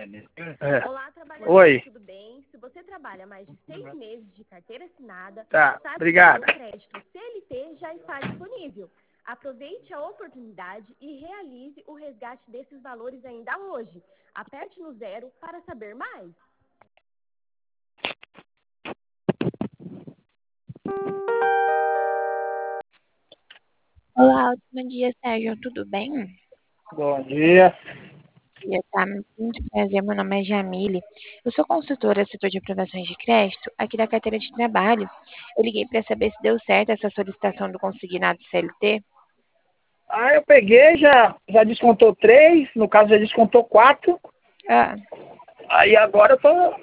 É. Olá, trabalhador, Oi. tudo bem? Se você trabalha mais de 6 meses de carteira assinada, Tá, saiba obrigado. que o crédito CLT já está disponível. Aproveite a oportunidade e realize o resgate desses valores ainda hoje. Aperte no 0 para saber mais. Olá, bom dia, Sérgio. Tudo bem? Bom dia. Tá, muito prazer. Meu nome é Jamile. Eu sou consultora do setor de aprovações de crédito aqui da carteira de trabalho. Eu liguei para saber se deu certo essa solicitação do consignado CLT. Eu peguei, já descontou 3, no caso já descontou 4. Ah, Aí agora eu tô.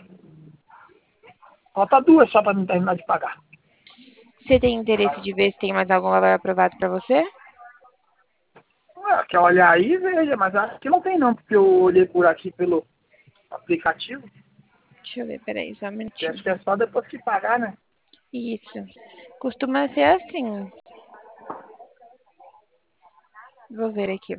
Falta 2 só pra não terminar de pagar. você tem interesse de ver se tem mais algum valor aprovado para você? Quer olhar aí, veja, mas acho que não tem não, porque eu olhei por aqui pelo aplicativo. Deixa eu ver, peraí, só um E minutinho. acho que é só depois que pagar, né? Isso. Costuma ser assim. Vou ver aqui.